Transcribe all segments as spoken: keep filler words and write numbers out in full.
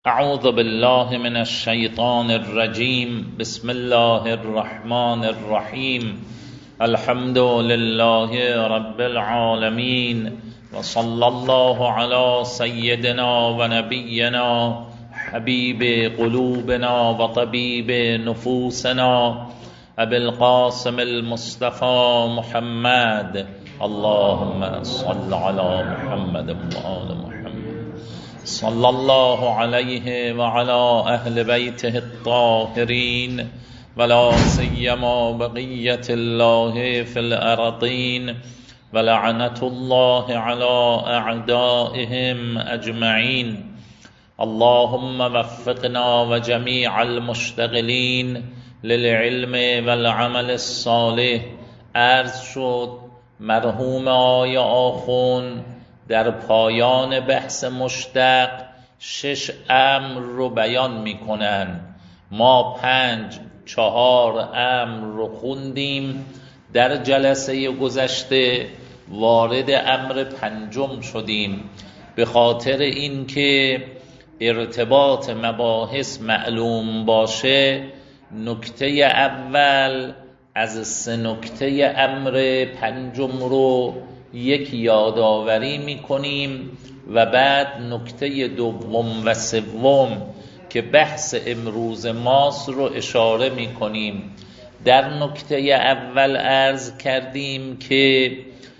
اعوذ بالله من الشیطان الرجیم. بسم الله الرحمن الرحیم. الحمد لله رب العالمین و صلی الله علی سیدنا و نبینا حبیب قلوبنا و طبیب نفوسنا ابی القاسم المصطفى محمد. اللهم صل علی محمد و آل محمد. صلی الله علیه و علی اهل بیته الطاهرین ولا سیما بقیة الله فی الارضین ولعنة الله علی اعدائهم اجمعین. اللهم وفقنا و جمیع المشتغلین للعلم والعمل الصالح. عرض شد مرحوم آقای آخوند در پایان بحث مشتق شش امر رو بیان میکنن. ما پنج چهار امر رو خوندیم. در جلسه گذشته وارد امر پنجم شدیم. به خاطر اینکه ارتباط مباحث معلوم باشه، نکته اول از سه نکته امر پنجم رو یک یادآوری میکنیم و بعد نکته دوم و سوم که بحث امروز ماست رو اشاره میکنیم. در نکته اول عرض کردیم که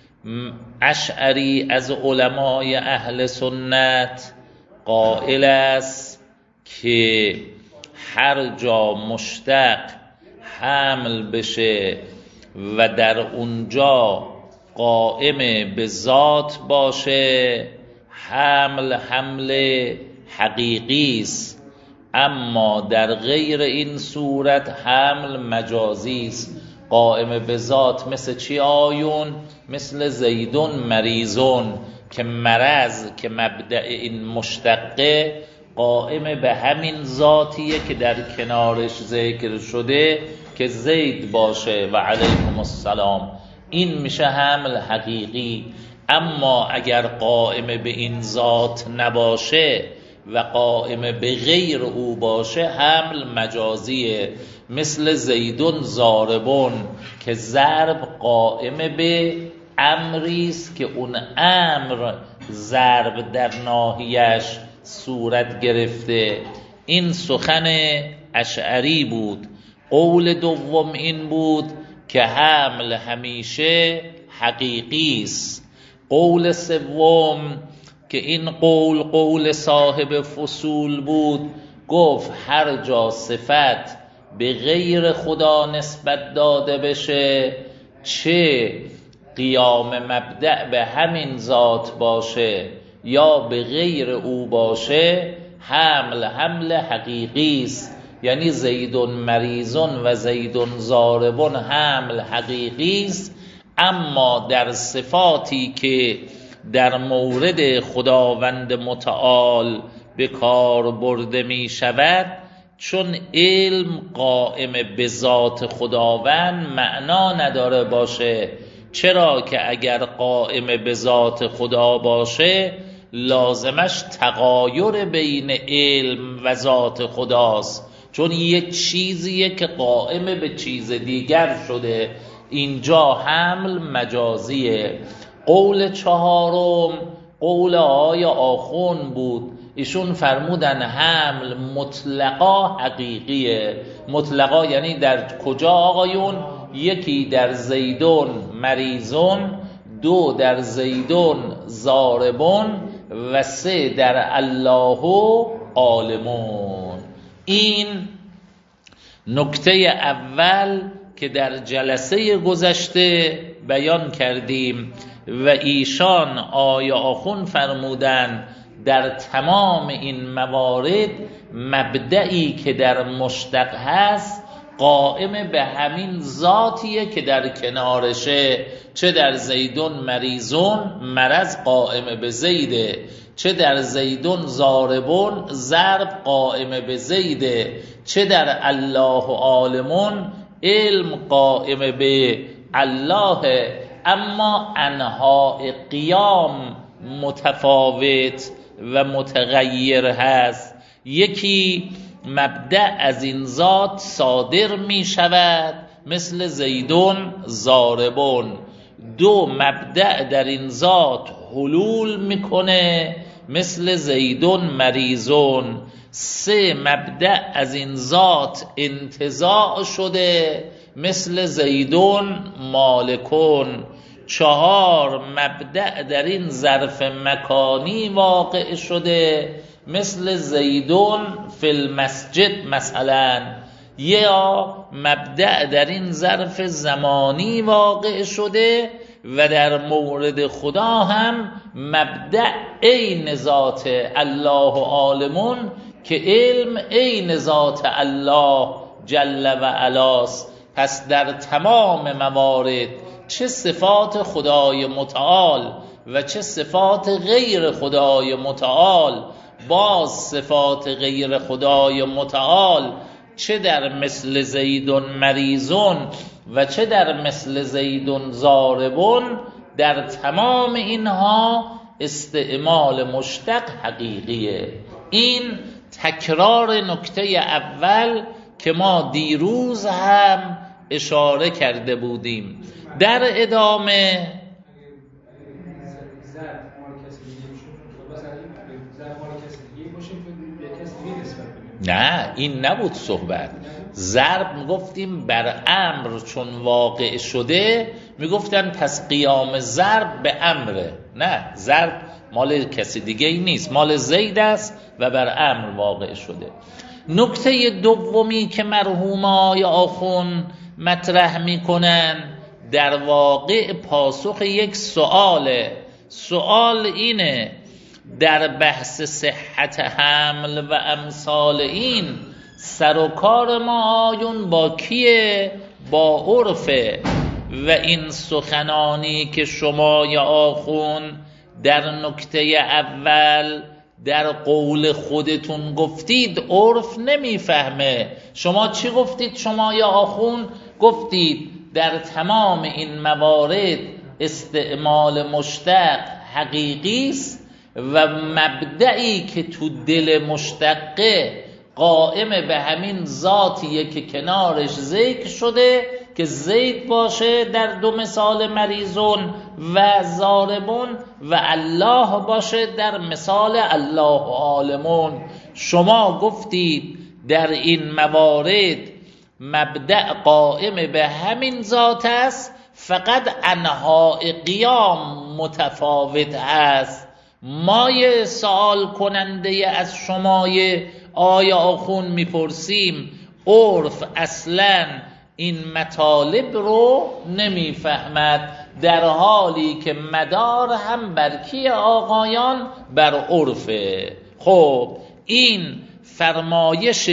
اشعری از علمای اهل سنت قائل است که هر جا مشتق حمل بشه و در اونجا قائم به ذات باشه، حمل حمل حقیقی است، اما در غیر این صورت حمل مجازی است. قائم به ذات مثل چی آیون؟ مثل زیدون مریضون که مرض که مبدأ این مشتقه قائم به همین ذاتیه که در کنارش ذکر شده که زید باشه و علیکم السلام. این میشه حمل حقیقی. اما اگر قائم به این ذات نباشه و قائم به غیر او باشه حمل مجازیه، مثل زیدون ضاربون که ضرب قائم به امریست که اون امر ضرب در ناحیه‌اش صورت گرفته. این سخن اشعری بود. قول دوم این بود که حمل همیشه حقیقی است. قول سوم که این قول قول صاحب فصول بود، گفت هر جا صفت به غیر خدا نسبت داده بشه، چه قیام مبدأ به همین ذات باشه یا به غیر او باشه، حمل حمل حقیقی است. یعنی زیدون مریضون و زیدون ضاربون حمل حقیقی است، اما در صفاتی که در مورد خداوند متعال به کار برده می شود، چون علم قائم به ذات خداوند معنا نداره باشه. چرا که اگر قائم به ذات خدا باشه لازمش تغایر بین علم و ذات خداست، چون یک چیزیه که قائم به چیز دیگر شده. اینجا حمل مجازیه. قول چهارم قول آقای آخوند بود. ایشون فرمودن حمل مطلقا حقیقیه. مطلقا یعنی در کجا آقایون؟ یکی در زیدون مریضون، دو در زیدون ضاربون و سه در الله عالمون. این نکته اول که در جلسه گذشته بیان کردیم و ایشان آیا آخوند فرمودن در تمام این موارد مبدئی که در مشتق هست قائم به همین ذاتیه که در کنارشه. چه در زیدون مریضون مرض قائم به زیده، چه در زیدون ضاربون ضرب قائم به زیده، چه در الله عالمون علم قائم به الله. اما انواع قیام متفاوت و متغیر هست. یکی مبدأ از این ذات صادر می شود مثل زیدون ضاربون. دو مبدأ در این ذات حلول میکنه مثل زیدون مریضون. سه مبدأ از این ذات انتزاع شده مثل زیدون مالکون. چهار مبدأ در این ظرف مکانی واقع شده مثل زیدون فی المسجد مثلا. یا مبدأ در این ظرف زمانی واقع شده و در مورد خدا هم مبدأ عین ذات الله عالمون که علم عین ذات الله جل و علاست. پس در تمام موارد چه صفات خدای متعال و چه صفات غیر خدای متعال، باز صفات غیر خدای متعال چه در مثل زیدون مریضون و چه در مثل زیدون ضاربون، در تمام اینها استعمال مشتق حقیقیه. این تکرار نکته اول که ما دیروز هم اشاره کرده بودیم. در ادامه نه این نبود صحبت. ضرب میگفتیم بر امر چون واقع شده میگفتن پس قیام ضرب به امره. نه، ضرب مال کسی دیگه ای نیست، مال زید است و بر امر واقع شده. نکته دومی که مرحومای آخون مطرح میکنن در واقع پاسخ یک سؤاله. سؤال اینه در بحث صحت حمل و امثال این سر و کار ما آیون با کیه؟ با عرفه. و این سخنانی که شما یا آخون در نکته اول در قول خودتون گفتید عرف نمیفهمه. شما چی گفتید؟ شما یا آخون گفتید در تمام این موارد استعمال مشتق حقیقی است و مبدئی که تو دل مشتقه قائم به همین ذاتیه که کنارش ذکر شده که زید باشه در دو مثال مریضون و ضاربون و الله باشه در مثال الله عالمون. شما گفتید در این موارد مبدأ قائم به همین ذات است، فقط انواع قیام متفاوت است. مایه سوال کننده از شمای آیا آخون میپرسیم عرف اصلا این مطالب رو نمیفهمد، در حالی که مدار هم بر کی آقایان؟ بر عرفه. خب این فرمایش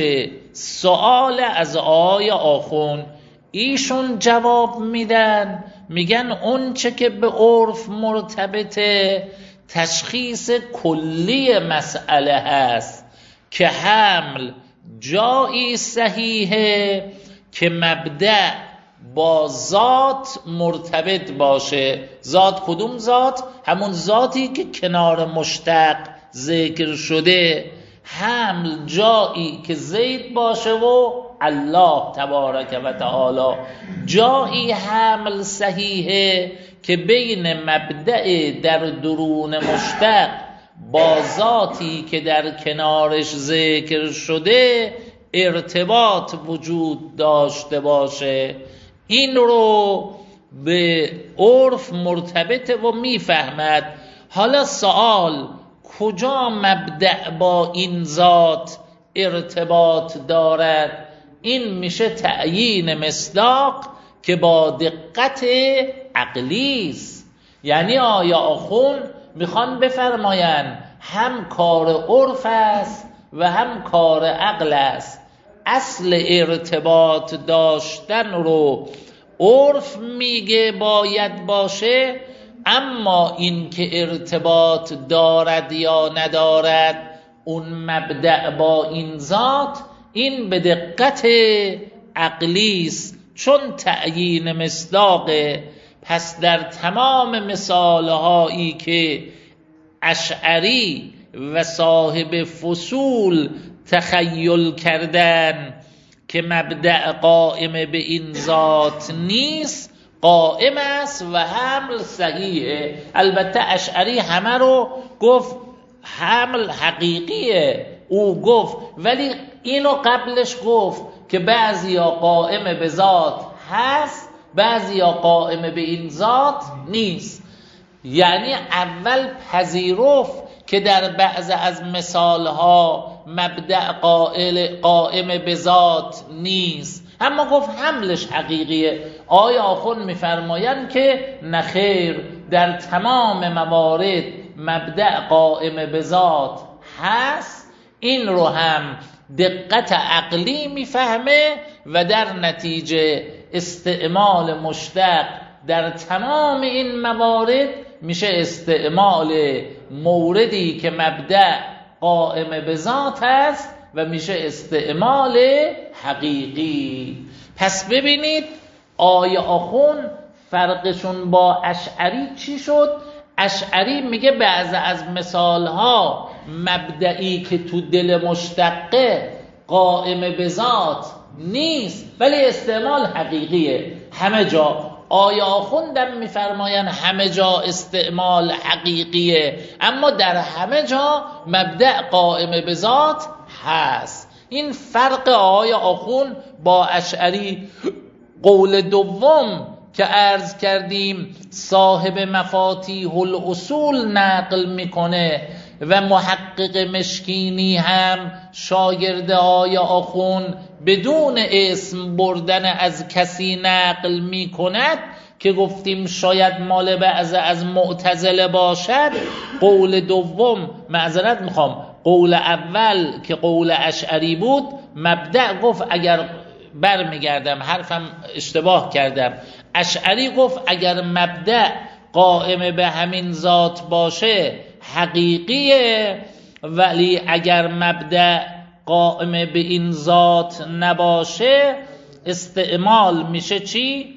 سوال از آقای آخون، ایشون جواب میدن میگن اون چه که به عرف مرتبطه تشخیص کلی مسئله هست که حمل جایی صحیحه که مبدأ با ذات مرتبط باشه. ذات کدوم ذات؟ همون ذاتی که کنار مشتق ذکر شده. حمل جایی که زید باشه و الله تبارک و تعالی. جایی حمل صحیحه که بین مبدأ در درون مشتق با ذاتی که در کنارش ذکر شده ارتباط وجود داشته باشه. این رو به عرف مرتبطه و میفهمد. حالا سوال کجا مبدأ با این ذات ارتباط دارد؟ این میشه تعیین مصداق که با دقت عقلی است. یعنی آیا آخون میخوان بفرماین هم کار عرف است و هم کار عقل است. اصل ارتباط داشتن رو عرف میگه باید باشه، اما این که ارتباط دارد یا ندارد اون مبدأ با این ذات، این به دقت عقلی است چون تعیین مصداقه. پس در تمام مثالهایی که اشعری و صاحب فصول تخیل کردن که مبدأ قائم به این ذات نیست قائم است و حمل صحیحه. البته اشعری همه رو گفت حمل حقیقیه، او گفت، ولی اینو قبلش گفت که بعضیا قائم به ذات هست بعضیا قائم به این ذات نیست. یعنی اول پذیرفت که در بعض از مثالها مبدأ قائل قائم به ذات نیست، اما گفت حملش حقیقیه. آیا آخوند میفرمایند که نخیر، در تمام موارد مبدأ قائم به ذات هست. این رو هم دقت عقلی میفهمه و در نتیجه استعمال مشتق در تمام این موارد میشه استعمال موردی که مبدأ قائم به ذات است و میشه استعمال حقیقی. پس ببینید آیه آخوند فرقشون با اشعری چی شد؟ اشعری میگه بعض از مثالها مبدئی که تو دل مشتقه قائم به ذات نیست ولی استعمال حقیقیه همه جا. آیه آخوندم میفرماین همه جا استعمال حقیقیه، اما در همه جا مبدأ قائم به ذات هست. این فرق آیه آخوند با اشعری. قول دوم که عرض کردیم صاحب مفاتیح الاصول نقل میکنه و محقق مشکینی هم شاگرد آیه آخوند بدون اسم بردن از کسی نقل می کند که گفتیم شاید مال بعض از معتزله باشد. قول دوم، معذرت میخوام، قول اول که قول اشعری بود مبدأ گفت، اگر برمیگردم حرفم اشتباه کردم، اشعری گفت اگر مبدأ قائم به همین ذات باشه حقیقیه، ولی اگر مبدأ قائم به این ذات نباشه استعمال میشه چی؟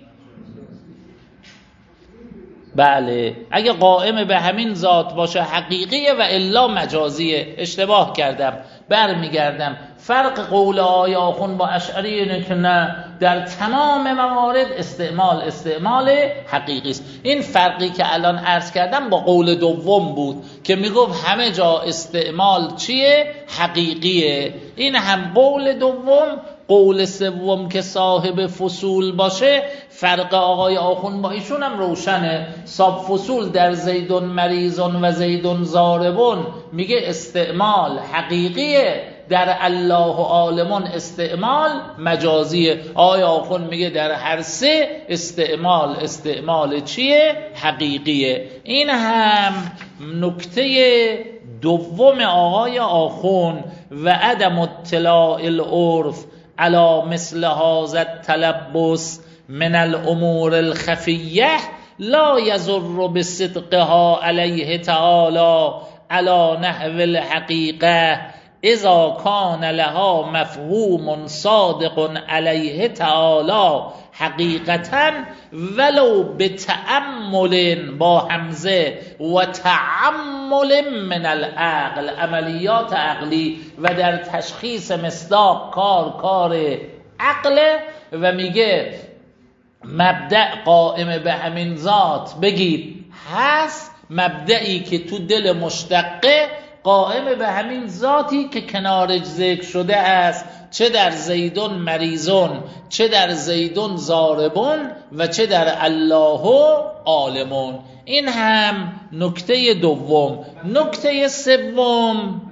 بله، اگه قائم به همین ذات باشه حقیقیه و الا مجازیه. اشتباه کردم، برمیگردم. فرق قول آیه آخوند با اشعری اینه که نه، در تمام موارد استعمال استعمال حقیقی است. این فرقی که الان عرض کردم با قول دوم بود که میگفت همه جا استعمال چیه؟ حقیقیه. این هم قول دوم. قول سوم که صاحب فصول باشه، فرق آقای آخوند با ایشون هم روشنه. صاحب فصول در زیدون مریضون و زیدون ضاربون میگه استعمال حقیقیه، در الله عالمون استعمال مجازیه. آقای آخوند میگه در هر سه استعمال استعمال چیه؟ حقیقیه. این هم نکته دوم آقای آخوند و عدم اطلاع العرف علی مثل هذا التلبس من الامور الخفیه لا یضر بصدقها علیه تعالی علی نحو الحقیقه اذا کان لها مفهوم صادق علیه تعالی حقیقتا ولو به تأمل با همزه و تعمل من العقل، عملیات عقلی و در تشخیص مصداق کار کار عقل. و میگه مبدأ قائم به همین ذات بگید هست، مبدئی که تو دل مشتقه قائم به همین ذاتی که کنارش ذکر شده است، چه در زیدون مریضون، چه در زیدون ضاربون و چه در الله عالمون. این هم نکته دوم. نکته سوم،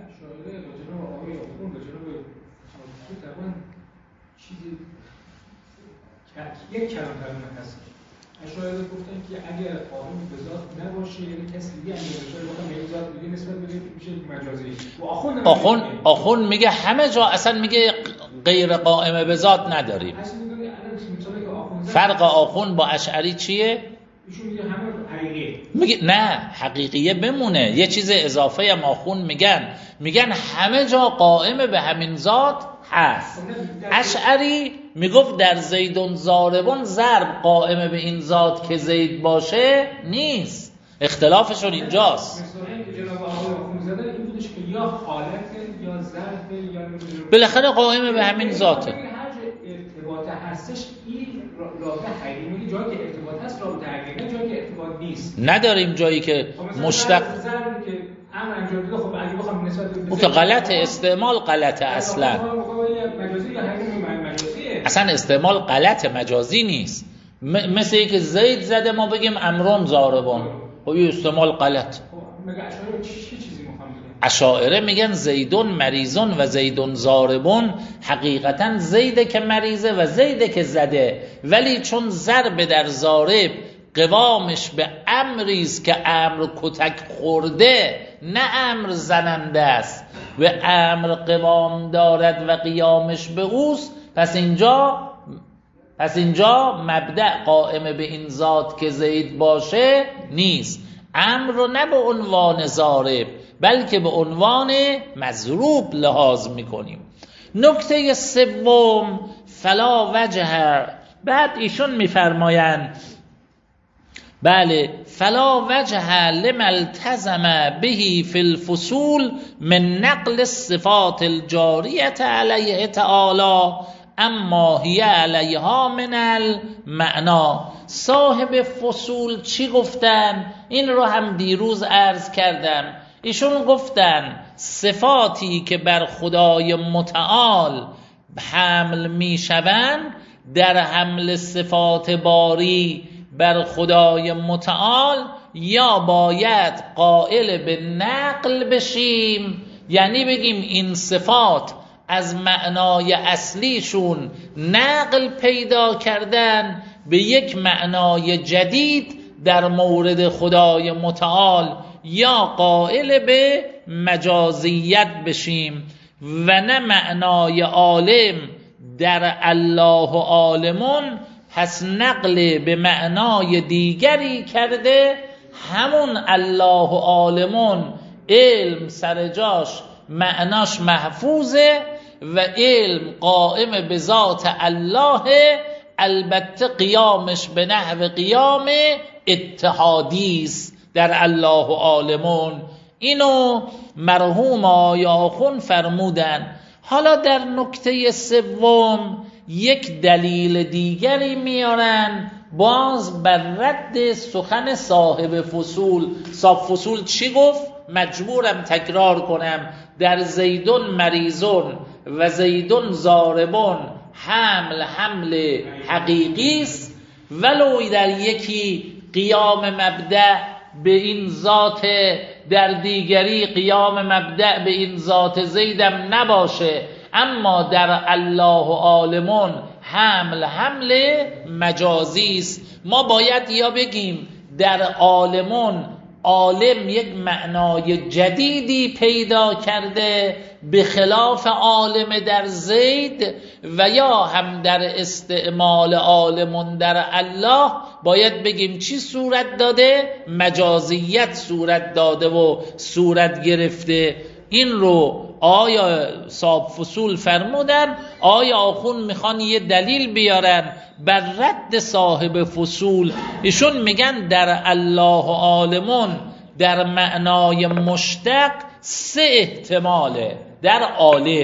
یک کلام کلام هست. اشاعره گفتن که اگر قائم به ذات نباشه یعنی کسی دیگه اگه باشه واقعا به ذات دیگه نسبت بده میشه مجازی. و آخوند آخوند آخوند میگه همه جا اصلا میگه غیر قائم به ذات نداریم. فرق آخوند با اشعری چیه؟ ایشون میگه همه حقیقیه. میگه نه، حقیقیه بمونه. یه چیز اضافه هم آخوند میگن، میگن همه جا قائم به همین ذات هست. اشعری میگفت در زیدون ضاربون ضرب قائم به این ذات که زید باشه نیست. اختلافشون اینجاست. مثلا اینکه جناب آقای آخوند زدن این بودش که یا حالت یا ظرف یا بالاخره قائم به همین ذاته. هر جا ارتباط هستش این رابطه حقیقی میگه، جایی که ارتباط هست رابطه حقیقی، جایی که ارتباط نیست نداریم جایی که مشتق امر انجام دیده. خب اگه بخوام نسبت اون که غلطه، استعمال غلطه اصلا. مجازی یا مجازیه، اصلا استعمال غلط، مجازی نیست. م- مثل اینکه زید زده ما بگیم امرم ضاربون، خب این استعمال غلط. مگه اشعاری چی چیزی میخوام بگم؟ اشاعره میگن زیدون مریضون و زیدون ضاربون، حقیقتا زیده که مریضه و زیده که زده، ولی چون ضرب در ضارب قوامش به امریست که امر کتک خورده، نه امر زننده است و امر قوام دارد و قیامش به اوست، پس اینجا پس اینجا مبدأ قائم به این ذات که زید باشه نیست. امر رو نه به عنوان ضارب بلکه به عنوان مضروب لحاظ میکنیم. نکته سوم فلا وجه، بعد ایشون میفرمایند بله فلا وجه لما التزم به فی الفصول من نقل الصفات الجاریه علیه تعالی اما هی علیها من المعنا. صاحب فصول چی گفتن؟ این رو هم دیروز عرض کردم. ایشون گفتن صفاتی که بر خدای متعال حمل می شوند، در حمل صفات باری بر خدای متعال یا باید قائل به نقل بشیم، یعنی بگیم این صفات از معنای اصلیشون نقل پیدا کردن به یک معنای جدید در مورد خدای متعال، یا قائل به مجازیت بشیم و نه معنای عالم در الله عالمون، پس نقل به معنای دیگری کرده. همون الله عالمون علم سر جاش معناش محفوظه و علم قائم به ذات الله، البته قیامش به نحو قیام اتحادی است در الله عالمون. اینو مرحوم آقای آخوند فرمودن. حالا در نکته سوم یک دلیل دیگری میارن باز بر رد سخن صاحب فصول. صاحب فصول چی گفت؟ مجبورم تکرار کنم. در زیدون مریضون و زیدون ضاربون حمل حمل حقیقی است، ولو در یکی قیام مبدأ به این ذات، در دیگری قیام مبدأ به این ذات زیدم نباشه، اما در الله عالمون حمل حمل مجازی است. ما باید یا بگیم در عالمون عالم یک معنای جدیدی پیدا کرده به خلاف عالم در زید، و یا هم در استعمال عالمون در الله باید بگیم چی صورت داده؟ مجازیت صورت داده و صورت گرفته. این رو آیا صاحب فصول فرمودن، آیا آخوند میخوان یه دلیل بیارن بر رد صاحب فصول. ایشون میگن در الله عالمون در معنای مشتق سه احتماله در عالم.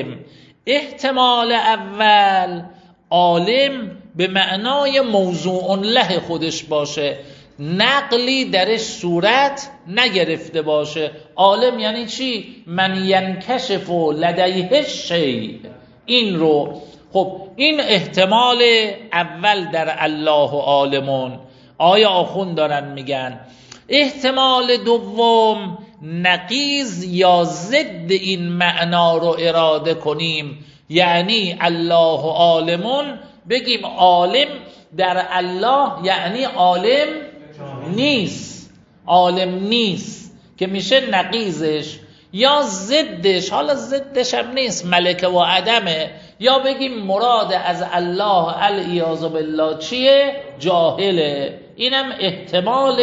احتمال اول عالم به معنای موضوع له خودش باشه، نقلی درش صورت نگرفته باشه. عالم یعنی چی؟ من ینکشف لدیه شیء. این رو خب این احتمال اول در الله عالمون. آیا آخوند دارن میگن احتمال دوم نقیض یا ضد این معنا رو اراده کنیم، یعنی الله عالمون بگیم عالم در الله یعنی عالم نیست، عالم نیست که میشه نقیضش، یا ضدش، حالا ضدش هم نیست ملکه و عدمه، یا بگیم مراد از الله العیاذ بالله چیه؟ جاهله. اینم احتمال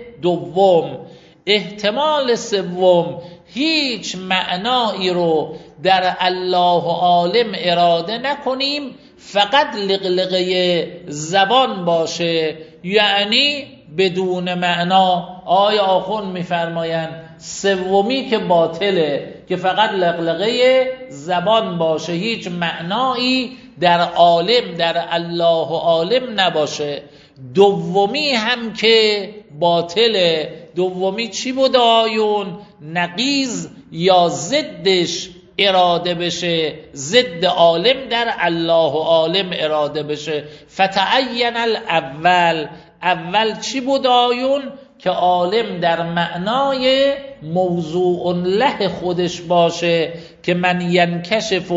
دوم. احتمال سوم هیچ معنایی رو در الله عالم اراده نکنیم، فقط لغلغه زبان باشه، یعنی بدون معنا. آیا آخوند میفرمایند سومی که باطله که فقط لقلقه زبان باشه، هیچ معنایی در عالم در الله و عالم نباشه. دومی هم که باطله. دومی چی بود آیون؟ نقیض یا ضدش اراده بشه، ضد عالم در الله و عالم اراده بشه. فتعین الاول، اول چی بود آیون؟ که عالم در معنای موضوع له خودش باشه که من ینکشف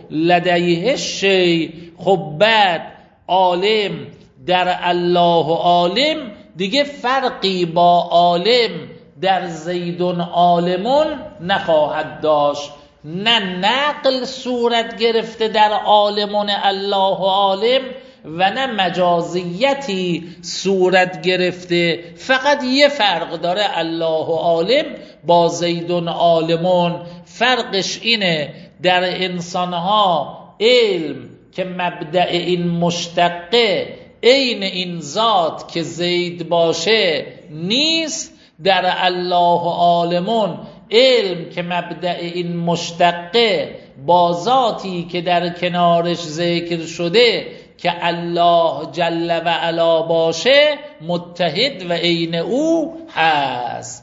لدیه شی. خب بعد عالم در الله و عالم دیگه فرقی با عالم در زیدون عالمون نخواهد داشت. نه نقل صورت گرفته در عالمون الله و عالم و نه مجازیتی صورت گرفته. فقط یه فرق داره الله و عالم با زیدون عالمون. فرقش اینه در انسانها علم که مبدأ این مشتقه عین این ذات که زید باشه نیست. در الله و عالمون علم که مبدأ این مشتقه با ذاتی که در کنارش ذکر شده که الله جل و علا باشه متحد و عین او هست.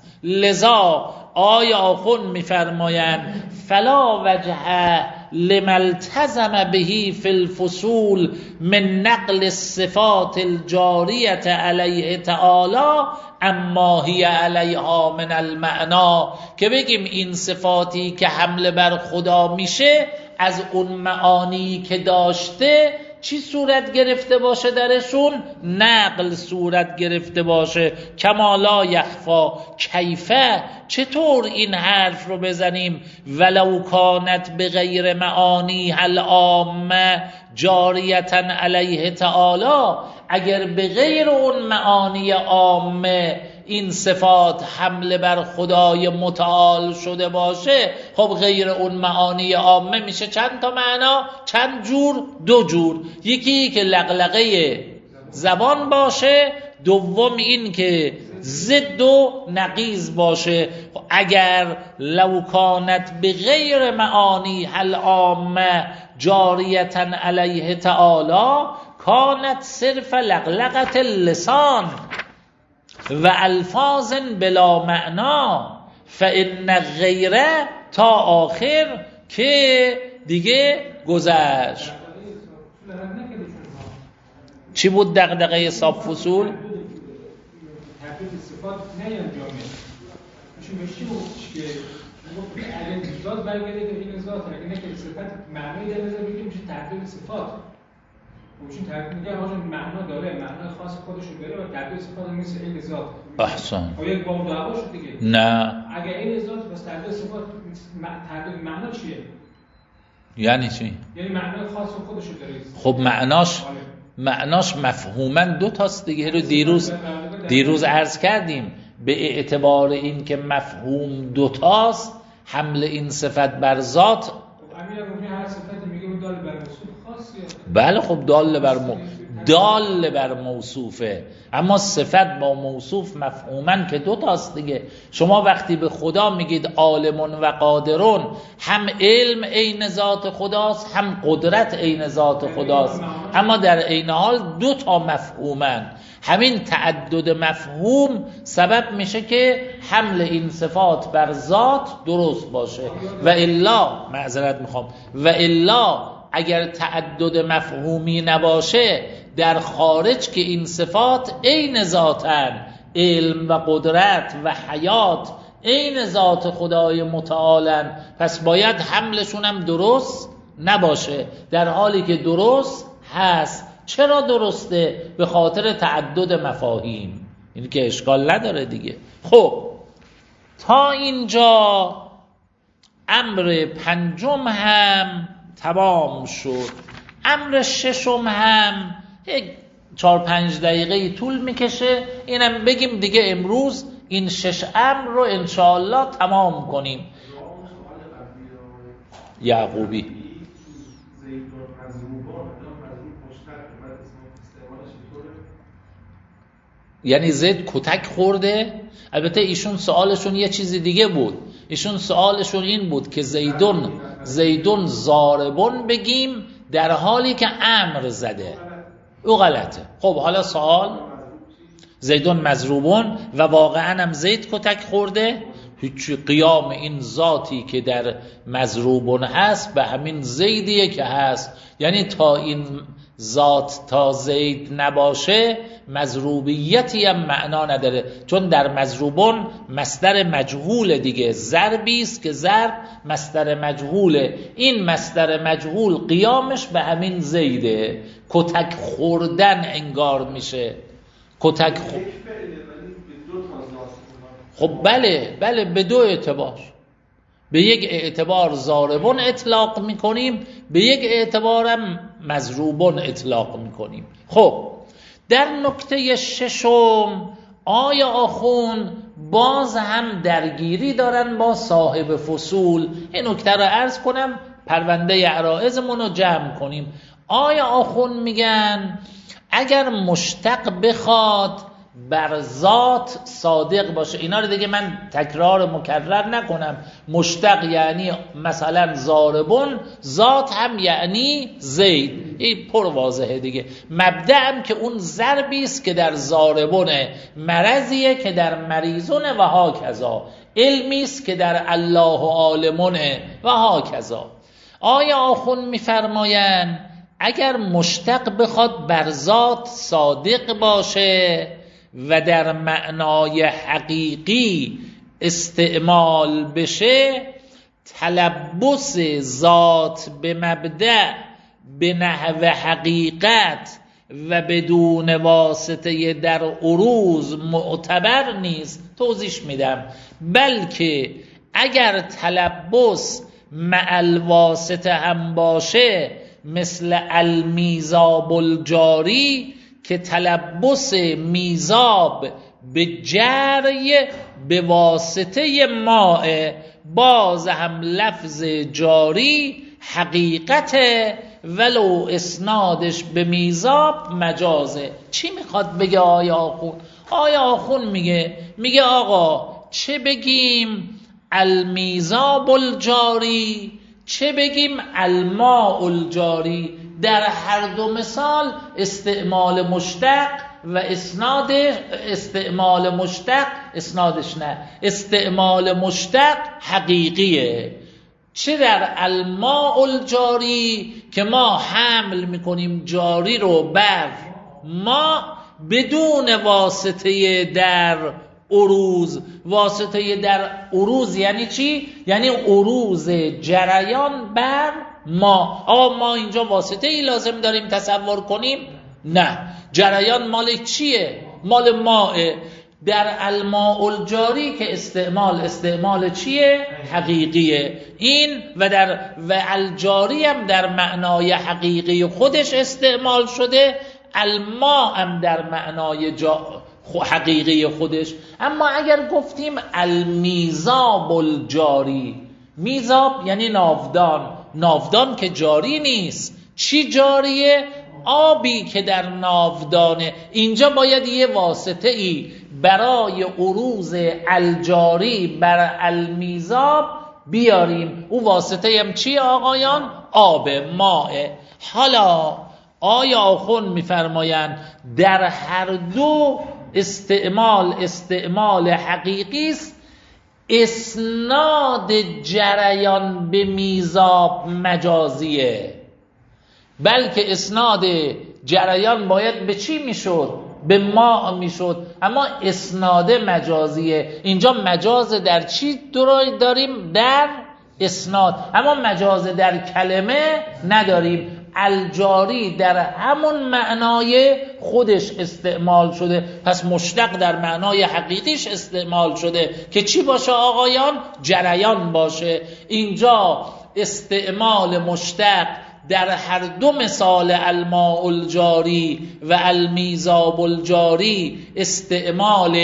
لذا آی آخون میفرمایند فلا وجه لما التزم بهی فی الفصول من نقل الصفات الجاریة علیه تعالی اما هی علیها من المعنا، که بگیم این صفاتی که حمله بر خدا میشه از اون معانی که داشته چی صورت گرفته باشه درشون؟ نقل صورت گرفته باشه. کما لا یخفا کیفه، چطور این حرف رو بزنیم ولو کانت بغیر معانی العامه جاریتا علیه تعالی، اگر بغیر اون معانی عامه این صفات حمله بر خدای متعال شده باشه. خب غیر اون معانی عامه میشه چند تا معنا؟ چند جور؟ دو جور. یکی که لقلقه زبان باشه، دوم این که ضد و نقیض باشه. اگر لو کانت بغیر معانی العامه جاریتا علیه تعالی کانت صرف لقلقت اللسان و الفاظ بلا معنا فان غیره تا آخر که دیگه گذشت. چی بود دغدغه صاحب فصول؟ تحقیق صفات نیانجامه میشه میشه که اگه ذات برگرده به این ذات، اگه نه که صفت معنی در نظر بگیریم میشه تحقیق صفات. میشه تحقیق میگه آقا معنا داره، معنا خاص خودشو داره و تحقیق صفات مثل این ذات. احسن. آیا یک باب دعوا شد دیگه؟ نه. اگه این ذات بس تحقیق صفات تحقیق معنا چیه؟ یعنی چی؟ یعنی معنا خاص خودشو داره. خب معناش معناش مفهوما دو تاست دیگه. رو دیروز دیروز عرض کردیم به اعتبار این که مفهوم دو تاست حمل این صفت بر ذات. امیر ابراهیمی هر صفتی میگه اون دال بر موصوف خاصیه. بله خب دال بر م... دال بر موصوفه، اما صفت با موصوف مفهوما که دو تاست دیگه. شما وقتی به خدا میگید عالمون و قادرون، هم علم عین ذات خداست هم قدرت عین ذات خداست، اما در عین حال دو تا مفهومن. همین تعدد مفهوم سبب میشه که حمل این صفات بر ذات درست باشه. و الا معذرت میخوام و الا اگر تعدد مفهومی نباشه در خارج که این صفات عین ذاتن، علم و قدرت و حیات عین ذات خدای متعالن، پس باید حملشون هم درست نباشه، در حالی که درست هست. چرا درسته؟ به خاطر تعدد مفاهیم. این که اشکال نداره دیگه. خب تا اینجا امر پنجم هم تمام شد. امر ششم هم یک چهار پنج دقیقه طول میکشه. اینم بگیم دیگه امروز این شش امر رو انشاءالله تمام کنیم. یعقوبی یعنی زید کتک خورده. البته ایشون سوالشون یه چیزی دیگه بود، ایشون سوالشون این بود که زیدون زیدون ضاربون بگیم در حالی که امر زده، او غلطه. خب حالا سوال زیدون مضروبون و واقعا هم زید کتک خورده، هیچ قیام این ذاتی که در مضروبون هست به همین زیدیه که هست، یعنی تا این ذات تا زید نباشه مضروبیتی هم معنا نداره، چون در مضروبون مصدر مجهول دیگه، ضربی است که ضرب مصدر مجهوله، این مصدر مجهول قیامش به همین زیده، کتک خوردن انگار میشه. کتک خورد خب بله بله به دو اعتبار، به یک اعتبار ضاربون اطلاق میکنیم، به یک اعتبارم مضروبون اطلاق میکنیم. خب در نکته ششم آیا آخون باز هم درگیری دارن با صاحب فصول. این نکته رو عرض کنم پرونده عرائضمون رو جمع کنیم. آیا آخون میگن اگر مشتق بخواد بر ذات صادق باشه، اینا رو دیگه من تکرار مکرر نکنم، مشتق یعنی مثلا ضاربون، ذات هم یعنی زید، این پر واضحه دیگه. مبدأ هم که اون ضربی است که در ضاربونه، مرضیه که در مریضونه و ها کذا، علمی است که در الله عالمونه و ها کذا. آیا آخون میفرمایند اگر مشتق بخواد بر ذات صادق باشه و در معنای حقیقی استعمال بشه، تلبس ذات به مبدأ به نحو حقیقت و بدون واسطه در عروض معتبر نیست. توضیح میدم. بلکه اگر تلبس مع الواسطه هم باشه، مثل المیزاب الجاری که تلبس میزاب به جری به واسطه ماء، باز هم لفظ جاری حقیقته ولو اسنادش به میزاب مجازه. چی میخواد بگه آیا آخون؟ آیا آخون میگه میگه آقا چه بگیم المیزاب الجاری چه بگیم الماء الجاری، در هر دو مثال استعمال مشتق و اسناد استعمال مشتق اسنادش نه استعمال مشتق حقیقیه. چه در الماء الجاری که ما حمل میکنیم جاری رو بر ما بدون واسطه در عروض. واسطه در عروض یعنی چی؟ یعنی عروض جریان بر ما. آقا ما اینجا واسطه ای لازم داریم تصور کنیم؟ نه. جریان مال چیه؟ مال ماه. در الماء الجاری که استعمال استعمال چیه؟ حقیقیه. این و در و الجاری هم در معنای حقیقی خودش استعمال شده، الماء هم در معنای جا حقیقی خودش. اما اگر گفتیم المیزاب الجاری، میزاب یعنی ناودان، ناودان که جاری نیست. چی جاریه؟ آبی که در ناودانه. اینجا باید یه واسطه ای برای عروض الجاری بر المیزاب بیاریم. او واسطه هم چی آقایان؟ آب، ماء. حالا آیا آخون میفرمایند در هر دو استعمال استعمال حقیقی است، اسناد جریان به میزاب مجازیه. بلکه اسناد جریان باید به چی میشد؟ به ما میشد، اما اسناد مجازیه. اینجا مجاز در چی داریم؟ در اسناد. اما مجاز در کلمه نداریم. الجاری در همون معنای خودش استعمال شده، پس مشتق در معنای حقیقیش استعمال شده که چی باشه آقایان؟ جریان باشه. اینجا استعمال مشتق در هر دو مثال الماء الجاری و المیزاب الجاری استعمال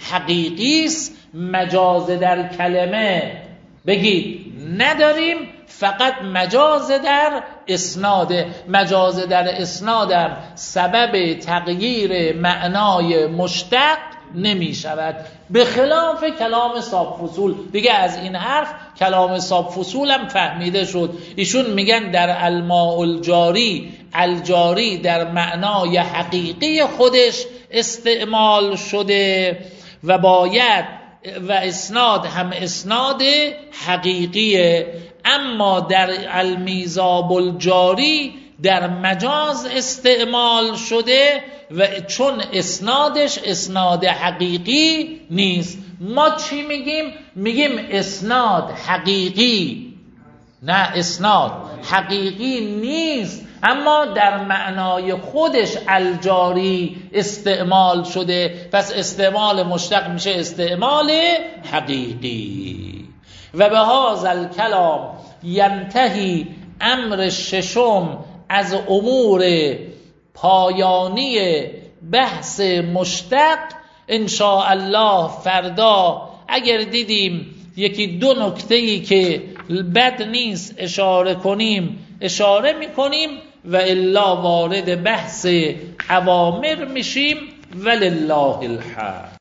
حقیقی است. مجاز در کلمه بگید نداریم، فقط مجاز در اسناده. مجاز در اسنادم سبب تغییر معنای مشتق نمی شود، به خلاف کلام صاحب فصول. دیگه از این حرف کلام صاحب فصول هم فهمیده شد. ایشون میگن در الماء الجاری، الجاری در معنای حقیقی خودش استعمال شده و باید و اسناد هم اسناد حقیقیه، اما در المیزاب الجاری در مجاز استعمال شده و چون اسنادش اسناد حقیقی نیست. ما چی میگیم؟ میگیم اسناد حقیقی، نه اسناد حقیقی نیست، اما در معنای خودش الجاری استعمال شده، پس استعمال مشتق میشه استعمال حقیقی. و به هذا الکلام ینتهی امر ششم از امور پایانی بحث مشتق. ان شاء الله فردا اگر دیدیم یکی دو نکته‌ای که بد نیست اشاره کنیم اشاره میکنیم و الا وارد بحث اوامر میشیم. ولله الحمد.